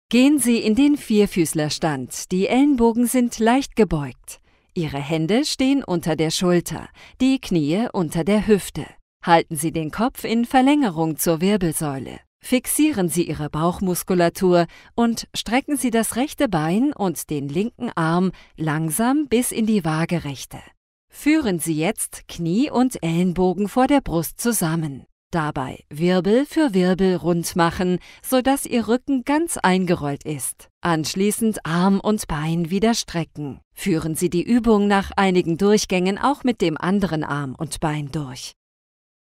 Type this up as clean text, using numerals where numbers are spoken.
Gehen Sie in den Vierfüßlerstand. Die Ellenbogen sind leicht gebeugt. Ihre Hände stehen unter der Schulter, die Knie unter der Hüfte. Halten Sie den Kopf in Verlängerung zur Wirbelsäule. Fixieren Sie Ihre Bauchmuskulatur und strecken Sie das rechte Bein und den linken Arm langsam bis in die Waagerechte. Führen Sie jetzt Knie und Ellenbogen vor der Brust zusammen. Dabei Wirbel für Wirbel rund machen, sodass Ihr Rücken ganz eingerollt ist. Anschließend Arm und Bein wieder strecken. Führen Sie die Übung nach einigen Durchgängen auch mit dem anderen Arm und Bein durch.